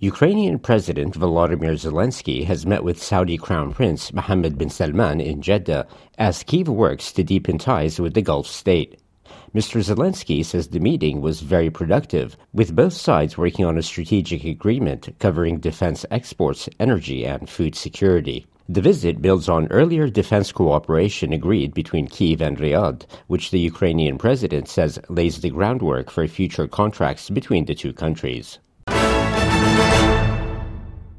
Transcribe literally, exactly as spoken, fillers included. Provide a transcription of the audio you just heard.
Ukrainian President Volodymyr Zelensky has met with Saudi Crown Prince Mohammed bin Salman in Jeddah as Kyiv works to deepen ties with the Gulf state. Mister Zelensky says the meeting was very productive, with both sides working on a strategic agreement covering defense exports, energy, and food security. The visit builds on earlier defense cooperation agreed between Kyiv and Riyadh, which the Ukrainian president says lays the groundwork for future contracts between the two countries.